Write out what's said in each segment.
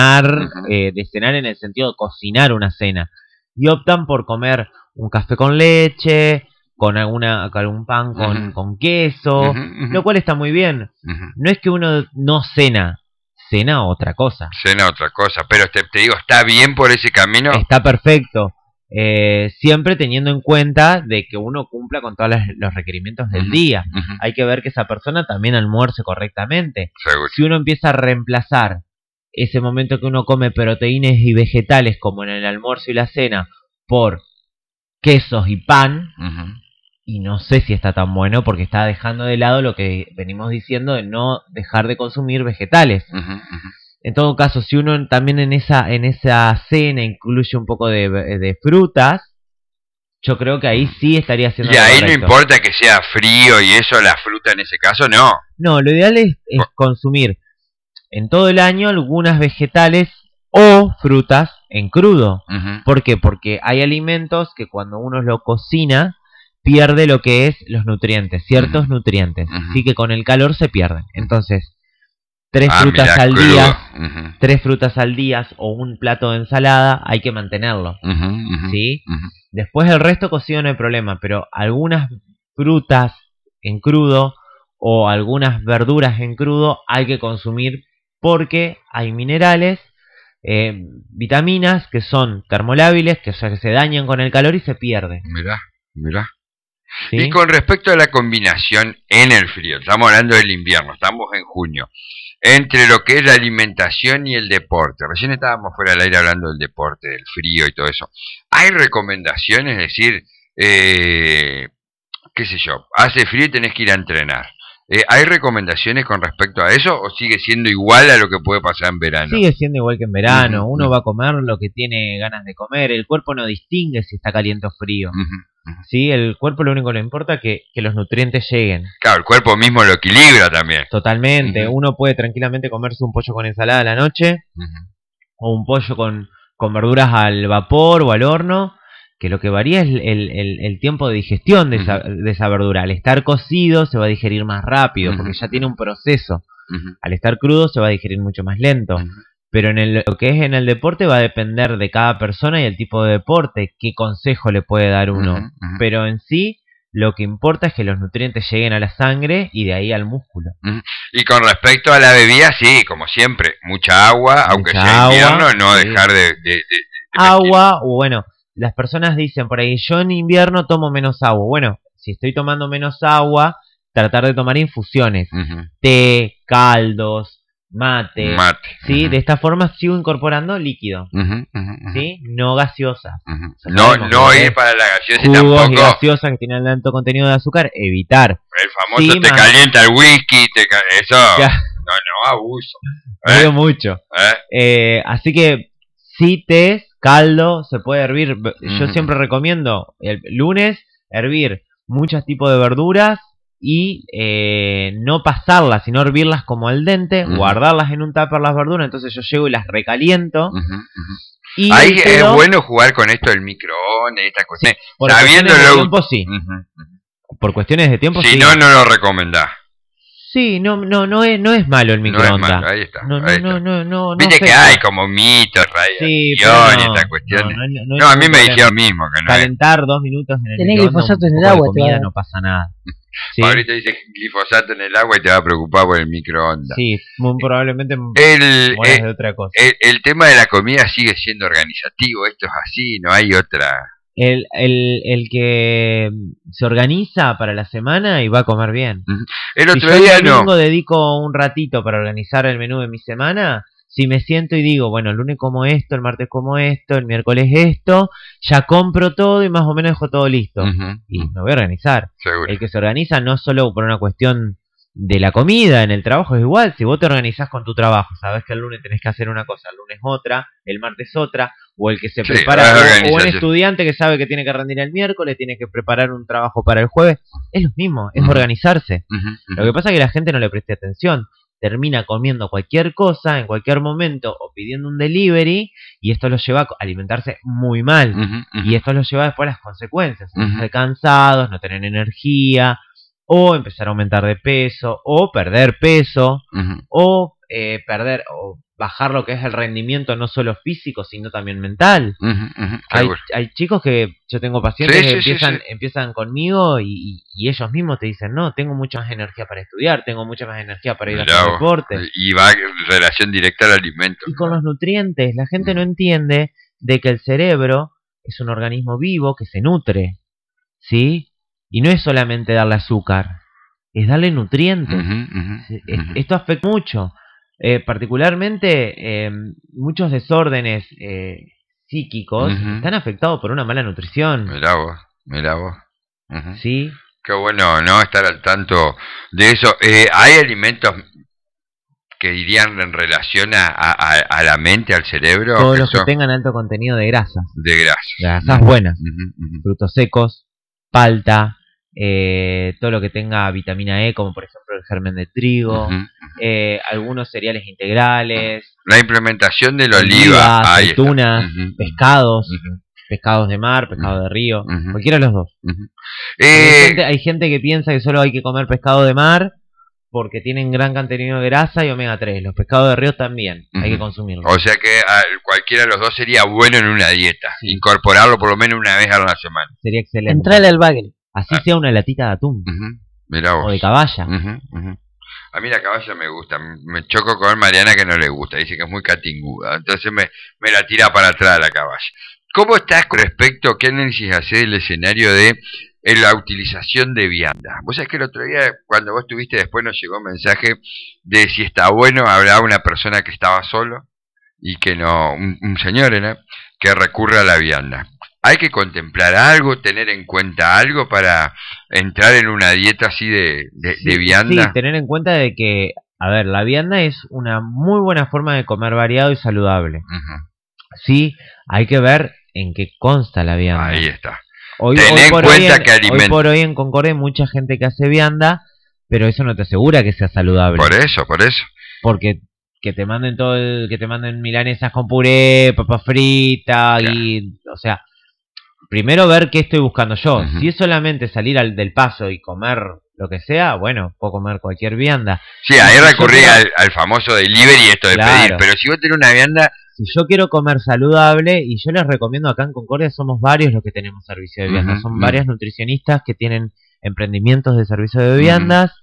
de cenar en el sentido de cocinar una cena. Y optan por comer un café con leche, con algún pan con queso, lo cual está muy bien. No es que uno no cena otra cosa. Cena otra cosa, pero te digo, ¿está bien por ese camino? Está perfecto. Siempre teniendo en cuenta de que uno cumpla con todos los requerimientos del día. Hay que ver que esa persona también almuerce correctamente. Seguro. Si uno empieza a reemplazar ese momento que uno come proteínas y vegetales, como en el almuerzo y la cena, por quesos y pan, y no sé si está tan bueno, porque está dejando de lado lo que venimos diciendo de no dejar de consumir vegetales. En todo caso, si uno también en esa cena incluye un poco de frutas, yo creo que ahí sí estaría haciendo. Y ahí correcto. No importa que sea frío y eso, la fruta en ese caso no. No, lo ideal es consumir en todo el año algunas vegetales o frutas en crudo. ¿Por qué? Porque hay alimentos que cuando uno lo cocina pierde lo que es los nutrientes, ciertos nutrientes. Así que con el calor se pierden. Entonces, 3 frutas al día, 3 frutas al día o un plato de ensalada, hay que mantenerlo. ¿Sí? Después el resto cocido no hay problema, pero algunas frutas en crudo o algunas verduras en crudo hay que consumir porque hay minerales, vitaminas que son termolábiles, que se dañan con el calor y se pierden. Mirá. ¿Sí? Y con respecto a la combinación en el frío, estamos hablando del invierno, estamos en junio, entre lo que es la alimentación y el deporte. Recién estábamos fuera del aire hablando del deporte, del frío y todo eso. ¿Hay recomendaciones? Es decir, qué sé yo, hace frío y tenés que ir a entrenar. ¿Hay recomendaciones con respecto a eso o sigue siendo igual a lo que puede pasar en verano? Sigue siendo igual que en verano. Uno va a comer lo que tiene ganas de comer. El cuerpo no distingue si está caliente o frío. ¿Sí? El cuerpo lo único que le importa es que los nutrientes lleguen. Claro, el cuerpo mismo lo equilibra también. Totalmente. Uno puede tranquilamente comerse un pollo con ensalada a la noche o un pollo con verduras al vapor o al horno, que lo que varía es el tiempo de digestión de esa verdura. Al estar cocido se va a digerir más rápido, porque ya tiene un proceso. Al estar crudo se va a digerir mucho más lento. Pero lo que es en el deporte va a depender de cada persona y el tipo de deporte, qué consejo le puede dar uno. Pero en sí, lo que importa es que los nutrientes lleguen a la sangre y de ahí al músculo. Y con respecto a la bebida, sí, como siempre, mucha agua, aunque sea invierno, no dejar de agua, o bueno, las personas dicen por ahí, yo en invierno tomo menos agua. Bueno, si estoy tomando menos agua, tratar de tomar infusiones, té, caldos, mate. ¿Sí? De esta forma sigo incorporando líquido, ¿sí? No gaseosa. No ir para la gaseosa y tampoco. Y gaseosas que tienen alto contenido de azúcar, evitar. El famoso te calienta el whisky, eso. No, abuso. Veo mucho. Así que sí, té, caldo, se puede hervir. Yo siempre recomiendo el lunes hervir muchos tipos de verduras y no pasarlas, sino hervirlas como al dente, guardarlas en un tupper las verduras. Entonces yo llego y las recaliento. Y ahí es bueno jugar con esto del microondas, esta cuestión. Sí, por cuestiones de tiempo sí. Por cuestiones de tiempo sí. Si no, no lo recomendás. Sí, no es malo el microondas. No es malo, ahí está. No. Viste que hay como mitos, radiación y estas cuestiones. No, a mí me dijeron mismo que no. Calentar 2 minutos en el microondas. Tenés glifosato en el agua, comida, no pasa nada. ¿Sí? Ahorita dice glifosato en el agua y te va a preocupar por el microondas. Sí, muy probablemente mueras de otra cosa. El tema de la comida sigue siendo organizativo, esto es así, no hay otra. El que se organiza para la semana y va a comer bien. El otro día el domingo dedico un ratito para organizar el menú de mi semana. Si me siento y digo, bueno, el lunes como esto, el martes como esto, el miércoles esto, ya compro todo y más o menos dejo todo listo. Y me voy a organizar. Seguro. El que se organiza no solo por una cuestión de la comida, en el trabajo es igual. Si vos te organizás con tu trabajo, sabés que el lunes tenés que hacer una cosa, el lunes otra, el martes otra, o el que se prepara, o un estudiante que sabe que tiene que rendir el miércoles, tiene que preparar un trabajo para el jueves, es lo mismo, es organizarse. Lo que pasa es que la gente no le presta atención, termina comiendo cualquier cosa en cualquier momento o pidiendo un delivery, y esto los lleva a alimentarse muy mal, y esto los lleva después a las consecuencias, estar cansados, no tener energía, o empezar a aumentar de peso, o perder peso, o perder o bajar lo que es el rendimiento no solo físico, sino también mental. Hay chicos que, yo tengo pacientes que empiezan conmigo y ellos mismos te dicen, no, tengo mucha más energía para estudiar, tengo mucha más energía para ir a hacer deporte. Y va en relación directa al alimento. Y con los nutrientes, la gente no entiende de que el cerebro es un organismo vivo que se nutre, ¿sí? Y no es solamente darle azúcar, es darle nutrientes. Esto afecta mucho. Particularmente muchos desórdenes psíquicos están afectados por una mala nutrición. Mirá vos. ¿Sí? Qué bueno, ¿no? Estar al tanto de eso. ¿Hay alimentos que irían en relación a la mente, al cerebro? Todos los que tengan alto contenido de grasas. De grasas. Grasas buenas. Frutos secos, palta, todo lo que tenga vitamina E, como por ejemplo el germen de trigo, algunos cereales integrales, la implementación de la oliva, aceitunas, pescados, pescados de mar, pescado de río, cualquiera de los dos. Hay gente que piensa que solo hay que comer pescado de mar porque tienen gran contenido de grasa y omega 3. Los pescados de río también hay que consumirlos. O sea que cualquiera de los dos sería bueno en una dieta, incorporarlo por lo menos una vez a la semana. Sería excelente. Entrale al bagre. Así sea una latita de atún. Mirá vos. O de caballa. A mí la caballa me gusta. Me choco con Mariana que no le gusta. Dice que es muy catinguda. Entonces me la tira para atrás la caballa. ¿Cómo estás con respecto a qué análisis hace del escenario de la utilización de vianda? Vos sabés que el otro día, cuando vos estuviste, después nos llegó un mensaje de si está bueno, habrá una persona que estaba solo y que no, un señor, ¿no?, que recurre a la vianda. ¿Hay que contemplar algo, tener en cuenta algo para entrar en una dieta así de vianda? Sí, tener en cuenta de que, a ver, la vianda es una muy buena forma de comer variado y saludable. Sí, hay que ver en qué consta la vianda. Ahí está. Hoy por hoy en Concordia hay mucha gente que hace vianda, pero eso no te asegura que sea saludable. Por eso. Porque que te manden que te manden milanesas con puré, papas fritas y, o sea, primero ver qué estoy buscando yo. Si es solamente salir del paso y comer lo que sea, bueno, puedo comer cualquier vianda. Sí, ahí recurrí al famoso delivery y esto de pedir, pero si vos tenés una vianda... Si yo quiero comer saludable, y yo les recomiendo, acá en Concordia somos varios los que tenemos servicio de vianda, son varias nutricionistas que tienen emprendimientos de servicio de viandas.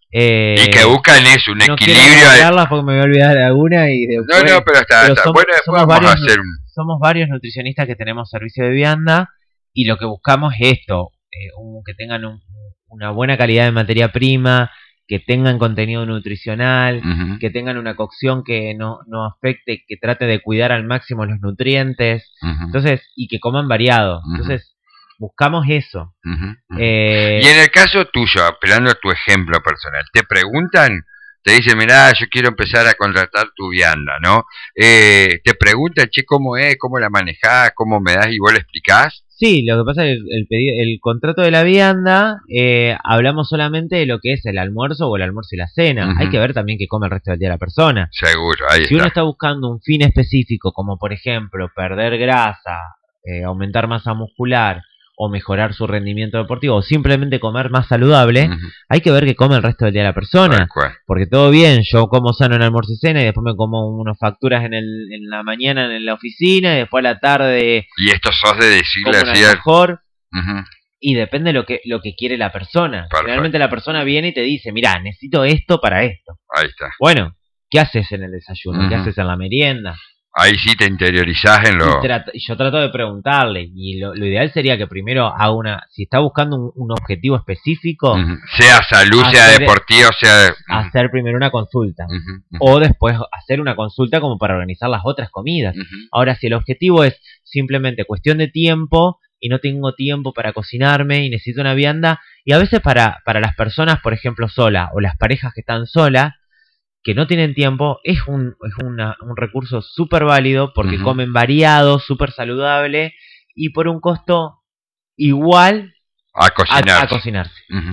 Y que buscan eso, un equilibrio. No porque me voy a olvidar de alguna y después, No, pero está bueno, después vamos a hacer somos varios nutricionistas que tenemos servicio de vianda y lo que buscamos es esto, que tengan una buena calidad de materia prima, que tengan contenido nutricional, que tengan una cocción que no afecte, que trate de cuidar al máximo los nutrientes, entonces, y que coman variado. Entonces, buscamos eso. Y en el caso tuyo, apelando a tu ejemplo personal, te preguntan, te dicen, mirá, yo quiero empezar a contratar tu vianda, ¿no? Te preguntan, che, ¿cómo es? ¿Cómo la manejás? ¿Cómo me das? ¿Y vos le explicás? Sí, lo que pasa es que el contrato de la vianda, hablamos solamente de lo que es el almuerzo o el almuerzo y la cena. Hay que ver también qué come el resto del día la persona. Seguro, ahí está. Si uno está buscando un fin específico, como por ejemplo perder grasa, aumentar masa muscular, o mejorar su rendimiento deportivo, o simplemente comer más saludable, hay que ver qué come el resto del día la persona. Porque todo bien, yo como sano en almuerzo y cena, y después me como unas facturas en la mañana en la oficina, y después a la tarde... Y esto sos de decirle así mejor, y depende de lo que quiere la persona. Realmente la persona viene y te dice, mirá, necesito esto para esto. Ahí está. Bueno, ¿qué haces en el desayuno? ¿Qué haces en la merienda? Ahí sí te interiorizás en lo... Y yo trato de preguntarle, y lo ideal sería que primero haga si está buscando un objetivo específico... Sea salud, sea deportivo, sea... Hacer primero una consulta, o después hacer una consulta como para organizar las otras comidas. Ahora, si el objetivo es simplemente cuestión de tiempo, y no tengo tiempo para cocinarme, y necesito una vianda, y a veces para las personas, por ejemplo, solas, o las parejas que están solas, que no tienen tiempo, es un recurso súper válido porque comen variado, súper saludable y por un costo igual a cocinarse.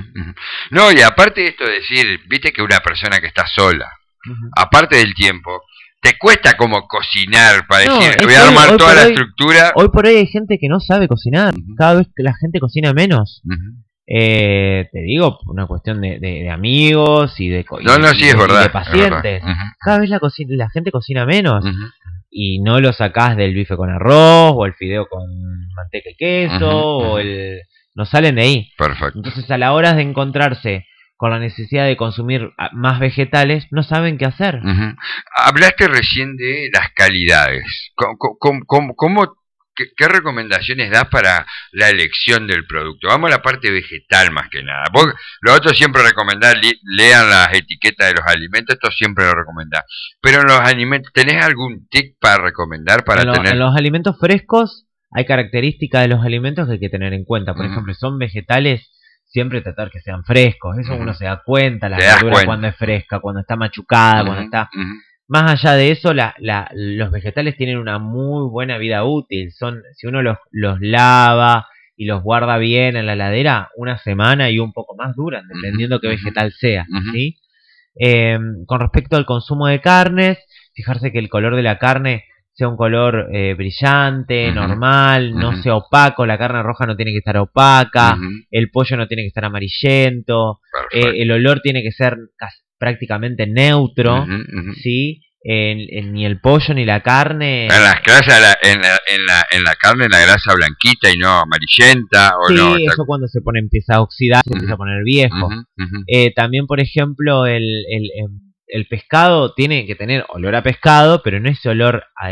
No, y aparte de esto de decir, viste que una persona que está sola, aparte del tiempo, te cuesta como cocinar para decir, voy a armar toda la estructura. Hoy por hoy hay gente que no sabe cocinar, cada vez que la gente cocina menos. Te digo, una cuestión de amigos y de, sí, es verdad, de pacientes. Es verdad. Cada vez la gente cocina menos. Y no lo sacás del bife con arroz, o el fideo con manteca y queso, o el... No salen de ahí. Perfecto. Entonces, a la hora de encontrarse con la necesidad de consumir más vegetales, no saben qué hacer. Hablaste recién de las calidades. ¿Qué recomendaciones das para la elección del producto? Vamos a la parte vegetal más que nada. Vos, lo otro siempre recomendás, lean las etiquetas de los alimentos, esto siempre lo recomendás. Pero en los alimentos, ¿tenés algún tip para recomendar para tener? En los alimentos frescos hay características de los alimentos que hay que tener en cuenta. Por ejemplo, son vegetales, siempre tratar que sean frescos. Eso uno se da cuenta, la verdura cuando es fresca, cuando está machucada, cuando está... Más allá de eso, los vegetales tienen una muy buena vida útil. Si uno los lava y los guarda bien en la heladera, una semana y un poco más duran, dependiendo qué vegetal sea. ¿Sí? Con respecto al consumo de carnes, fijarse que el color de la carne sea un color brillante, normal, no sea opaco. La carne roja no tiene que estar opaca, el pollo no tiene que estar amarillento, el olor tiene que ser prácticamente neutro, ¿sí? Ni el pollo ni la carne. En las grasas, en la carne, la grasa blanquita y no amarillenta. ¿O sí, no? Eso cuando empieza a oxidar, se empieza a poner viejo. También, por ejemplo, el pescado tiene que tener olor a pescado, pero no ese olor a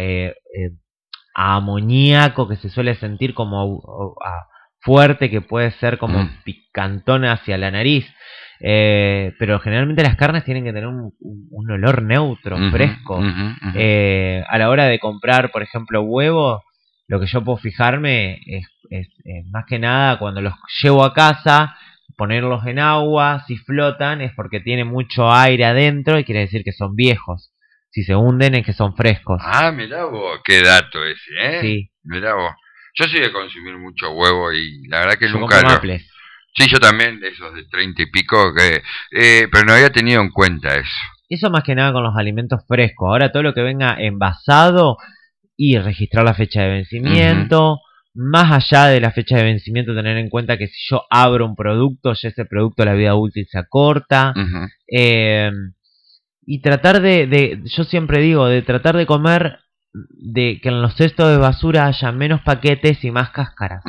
amoníaco que se suele sentir como fuerte, que puede ser como picantón hacia la nariz. Pero generalmente las carnes tienen que tener un olor neutro, fresco. A la hora de comprar, por ejemplo, huevos, lo que yo puedo fijarme es más que nada cuando los llevo a casa, ponerlos en agua. Si flotan es porque tiene mucho aire adentro y quiere decir que son viejos. Si se hunden es que son frescos. Ah, mirá vos, qué dato ese, ¿eh? Sí. Mirá vos. Yo soy de consumir mucho huevo y la verdad que yo nunca lo... Sí, yo también, esos de 30 y pico, pero no había tenido en cuenta eso. Eso más que nada con los alimentos frescos. Ahora todo lo que venga envasado y registrar la fecha de vencimiento. Más allá de la fecha de vencimiento, tener en cuenta que si yo abro un producto, ya ese producto la vida útil se acorta. Y tratar yo siempre digo, de tratar de comer, de que en los cestos de basura haya menos paquetes y más cáscaras.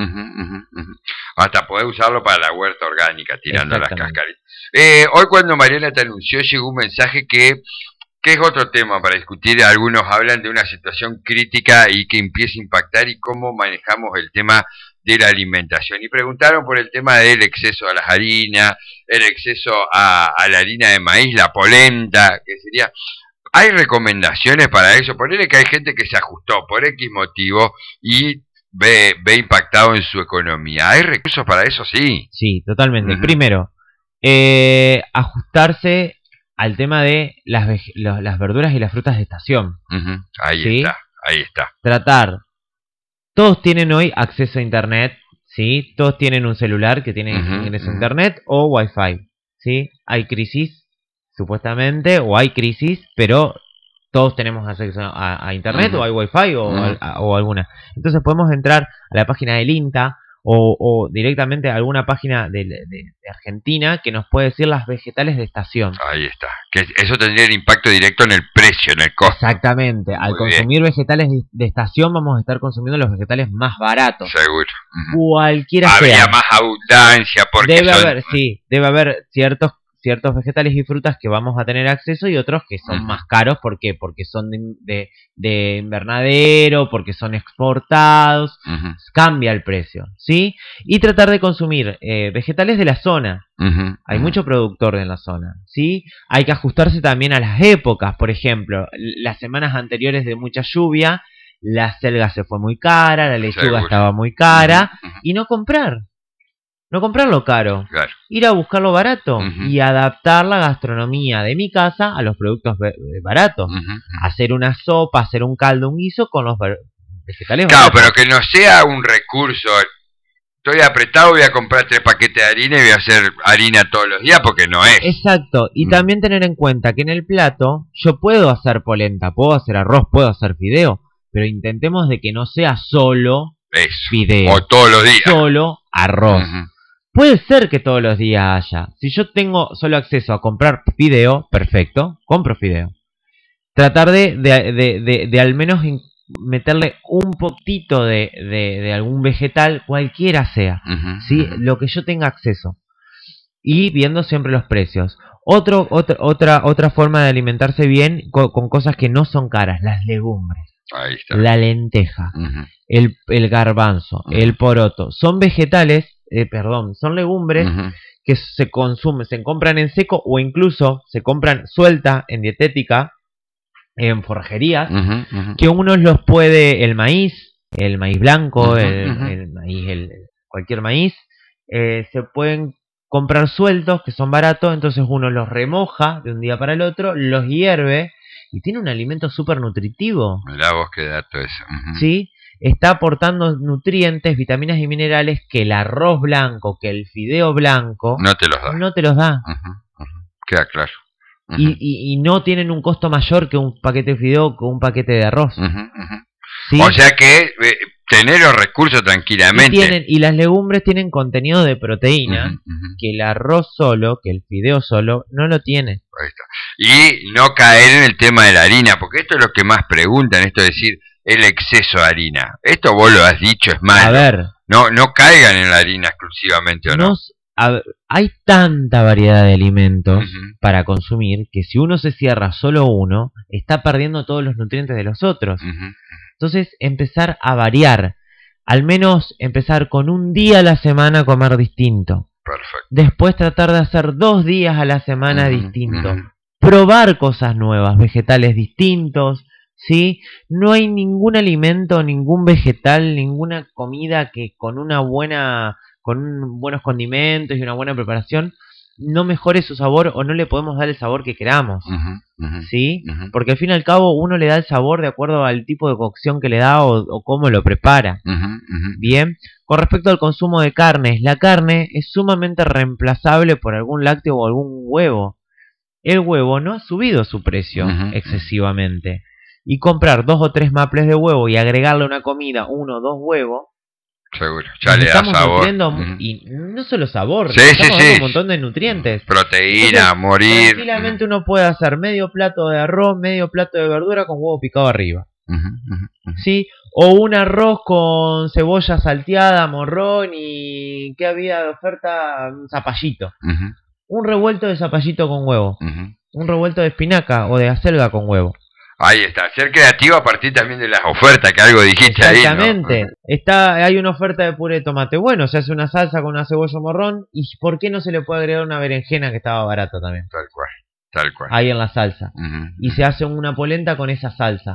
Hasta poder usarlo para la huerta orgánica, tirando las cáscaras. Hoy cuando Mariana te anunció, llegó un mensaje que es otro tema para discutir. Algunos hablan de una situación crítica y que empieza a impactar y cómo manejamos el tema de la alimentación. Y preguntaron por el tema del exceso a las harinas, el exceso a la harina de maíz, la polenta, que sería... ¿Hay recomendaciones para eso? Ponele que hay gente que se ajustó por X motivo y ve impactado en su economía. ¿Hay recursos para eso? Sí. Sí, totalmente. Primero, ajustarse al tema de las verduras y las frutas de estación. Ahí está. Tratar. Todos tienen hoy acceso a internet, ¿sí? Todos tienen un celular que tiene ingreso a internet o wifi, ¿sí? Hay crisis, supuestamente, o hay crisis, pero todos tenemos acceso a internet, o hay wifi o alguna. Entonces podemos entrar a la página del INTA o directamente a alguna página de Argentina que nos puede decir las vegetales de estación. Ahí está. Que eso tendría el impacto directo en el precio, en el costo. Exactamente. Al consumir vegetales de estación vamos a estar consumiendo los vegetales más baratos. Seguro. Cualquiera sea. Habría más abundancia porque debe haber ciertos vegetales y frutas que vamos a tener acceso y otros que son más caros. ¿Por qué? Porque son de invernadero, porque son exportados. Cambia el precio, ¿sí? Y tratar de consumir vegetales de la zona. Hay mucho productor en la zona, ¿sí? Hay que ajustarse también a las épocas. Por ejemplo, las semanas anteriores de mucha lluvia, la selga se fue muy cara, la lechuga estaba muy cara, y no comprarlo caro, ir a buscarlo barato y adaptar la gastronomía de mi casa a los productos baratos. Hacer una sopa, hacer un caldo, un guiso con los vegetales baratos. Claro, pero que no sea un recurso. Estoy apretado, voy a comprar 3 paquetes de harina y voy a hacer harina todos los días porque no es. Exacto, y también tener en cuenta que en el plato yo puedo hacer polenta, puedo hacer arroz, puedo hacer fideo, pero intentemos de que no sea solo fideo. O todos los días. Solo arroz. Puede ser que todos los días haya. Si yo tengo solo acceso a comprar fideo, perfecto, compro fideo. Tratar de al menos meterle un poquito de algún vegetal, cualquiera sea, ¿sí? Lo que yo tenga acceso. Y viendo siempre los precios. Otra forma de alimentarse bien con cosas que no son caras, las legumbres. Ahí está. La lenteja, el garbanzo, el poroto. Son vegetales, son legumbres que se consumen, se compran en seco o incluso se compran suelta en dietética, en forrajerías, que uno los puede, el maíz blanco, el maíz, cualquier maíz, se pueden comprar sueltos, que son baratos, entonces uno los remoja de un día para el otro, los hierve, y tiene un alimento súper nutritivo. Mirá vos qué dato eso. ¿Sí? Está aportando nutrientes, vitaminas y minerales que el arroz blanco, que el fideo blanco no te los da. No te los da. Queda claro. Y no tienen un costo mayor que un paquete de fideo o un paquete de arroz. ¿Sí? O sea que tener los recursos tranquilamente. Y las legumbres tienen contenido de proteína que el arroz solo, que el fideo solo, no lo tiene. Ahí está. Y no caer en el tema de la harina, porque esto es lo que más preguntan, esto de decir el exceso de harina. Esto vos lo has dicho, es malo. A ver. No caigan en la harina exclusivamente, ¿o no? Hay tanta variedad de alimentos para consumir que si uno se cierra solo uno, está perdiendo todos los nutrientes de los otros. Entonces, empezar a variar. Al menos empezar con un día a la semana a comer distinto. Perfecto. Después tratar de hacer 2 días a la semana distinto. Probar cosas nuevas, vegetales distintos, ¿sí? No hay ningún alimento, ningún vegetal, ninguna comida que con buenos condimentos y una buena preparación no mejore su sabor o no le podemos dar el sabor que queramos, ¿sí? Porque al fin y al cabo uno le da el sabor de acuerdo al tipo de cocción que le da o cómo lo prepara. Bien, con respecto al consumo de carnes, la carne es sumamente reemplazable por algún lácteo o algún huevo. El huevo no ha subido su precio excesivamente. Y comprar 2 o 3 maples de huevo y agregarle a una comida 1 o 2 huevos, seguro, ya le da sabor. Y no solo sabor, sí, un montón de nutrientes. Proteína, entonces, morir. Tranquilamente uno puede hacer medio plato de arroz, medio plato de verdura con huevo picado arriba. ¿Sí? O un arroz con cebolla salteada, morrón y... ¿qué había de oferta? Un zapallito. Un revuelto de zapallito con huevo. Un revuelto de espinaca o de acelga con huevo. Ahí está, ser creativo a partir también de las ofertas que algo dijiste ahí, ¿no? Exactamente. Hay una oferta de puré de tomate. Bueno, se hace una salsa con una cebolla morrón. ¿Y por qué no se le puede agregar una berenjena que estaba barata también? Tal cual. Ahí en la salsa. Y se hace una polenta con esa salsa.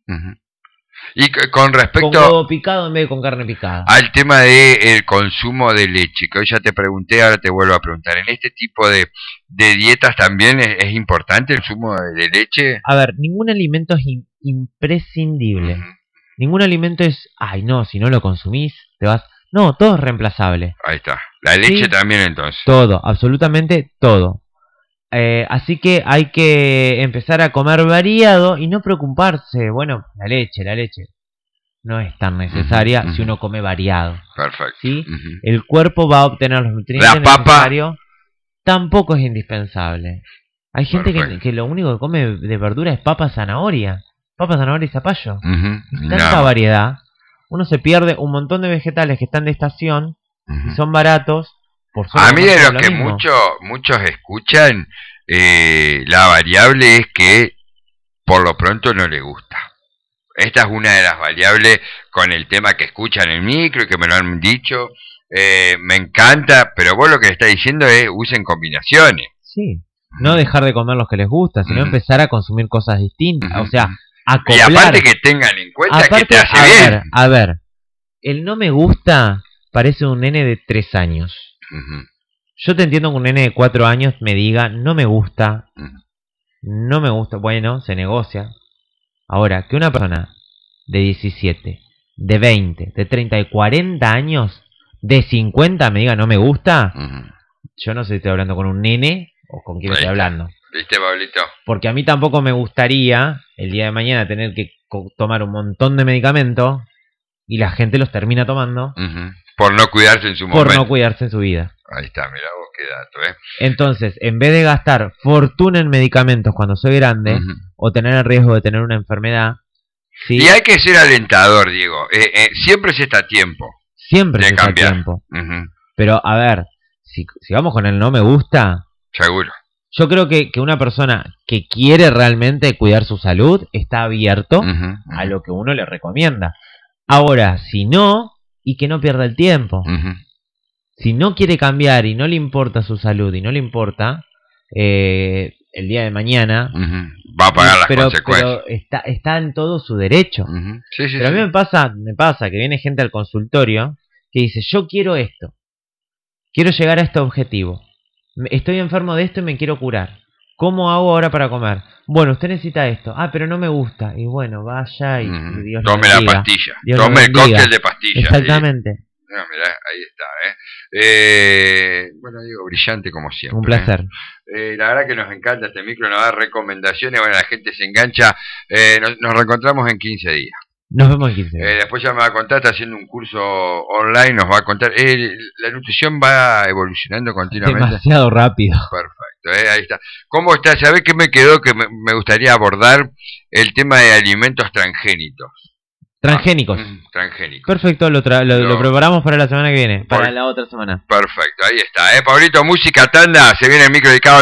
Y con respecto... con huevo picado en vez de con carne picada. Al tema del consumo de leche, que hoy ya te pregunté, ahora te vuelvo a preguntar. ¿En este tipo de dietas también es importante el consumo de leche? A ver, ningún alimento es imprescindible. Ningún alimento es... ay, no, si no lo consumís, te vas... No, todo es reemplazable. Ahí está. La leche también entonces. Todo, absolutamente todo. Así que hay que empezar a comer variado y no preocuparse. Bueno, la leche no es tan necesaria si uno come variado. Perfecto. ¿Sí? El cuerpo va a obtener los nutrientes necesarios. Tampoco es indispensable. Hay gente que lo único que come de verdura es papa, zanahoria y zapallo. Tanta variedad. Uno se pierde un montón de vegetales que están de estación y son baratos. A mí de lo que muchos escuchan, la variable es que por lo pronto no le gusta. Esta es una de las variables con el tema que escuchan en el micro y que me lo han dicho. Me encanta, pero vos lo que le estás diciendo es usen combinaciones. Sí, no dejar de comer los que les gusta, sino empezar a consumir cosas distintas. O sea, acoplar. Y aparte que tengan en cuenta que te hace bien. A ver, el no me gusta parece un nene de 3 años. Yo te entiendo que un nene de 4 años me diga, no me gusta, bueno, se negocia. Ahora, que una persona de 17, de 20, de 30 y 40 años, de 50 me diga, no me gusta, yo no sé si estoy hablando con un nene o con quién estoy hablando. ¿Viste, Pablito? Porque a mí tampoco me gustaría el día de mañana tener que tomar un montón de medicamentos y la gente los termina tomando Por no cuidarse en su momento. Por no cuidarse en su vida. Ahí está, mirá vos qué dato, Entonces, en vez de gastar fortuna en medicamentos cuando soy grande, o tener el riesgo de tener una enfermedad... ¿sí? Y hay que ser alentador, Diego. Siempre se está a tiempo. Siempre se está a tiempo. Pero, a ver, si vamos con el no me gusta... Seguro. Yo creo que una persona que quiere realmente cuidar su salud está abierto a lo que uno le recomienda. Ahora, si no, y que no pierda el tiempo. Si no quiere cambiar y no le importa su salud y no le importa, el día de mañana... va a pagar las consecuencias. Pero está en todo su derecho. Pero a mí me pasa que viene gente al consultorio que dice, yo quiero esto. Quiero llegar a este objetivo. Estoy enfermo de esto y me quiero curar. ¿Cómo hago ahora para comer? Bueno, usted necesita esto. Ah, pero no me gusta. Y bueno, vaya y Dios tome lo bendiga. La pastilla. Dios tome el cóctel de pastillas. Exactamente. No, mirá, ahí está, Bueno, Diego, brillante como siempre. Un placer. La verdad que nos encanta este micro, nos da recomendaciones. Bueno, la gente se engancha. Nos reencontramos en 15 días. Nos vemos en 15 días. Después ya me va a contar, está haciendo un curso online, nos va a contar. La nutrición va evolucionando continuamente. Demasiado rápido. Perfecto, ahí está. ¿Cómo está? ¿Sabés qué me quedó? Que me gustaría abordar el tema de alimentos transgénicos. Transgénicos. Transgénicos. Perfecto, lo preparamos para la semana que viene. Para la otra semana. Perfecto, ahí está. Pablito, música, tanda, se viene el micro dedicado